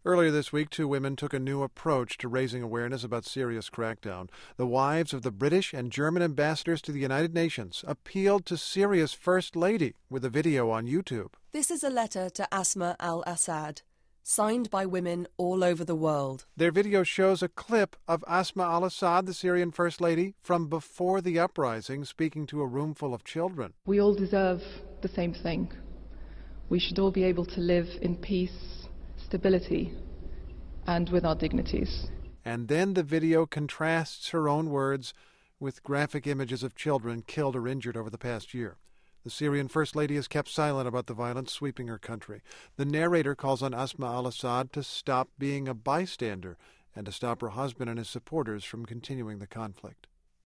Earlier this week, two women took a new approach to raising awareness about Syria's crackdown. The wives of the British and German ambassadors to the United Nations appealed to Syria's First Lady with a video on YouTube. This is a letter to Asma al-Assad, signed by women all over the world. Their video shows a clip of Asma al-Assad, the Syrian First Lady, from before the uprising, speaking to a room full of children. We all deserve the same thing. We should all be able to live in peace, stability, and with our dignities. And then the video contrasts her own words with graphic images of children killed or injured over the past year. The Syrian First Lady has kept silent about the violence sweeping her country. The narrator calls on Asma al-Assad to stop being a bystander and to stop her husband and his supporters from continuing the conflict.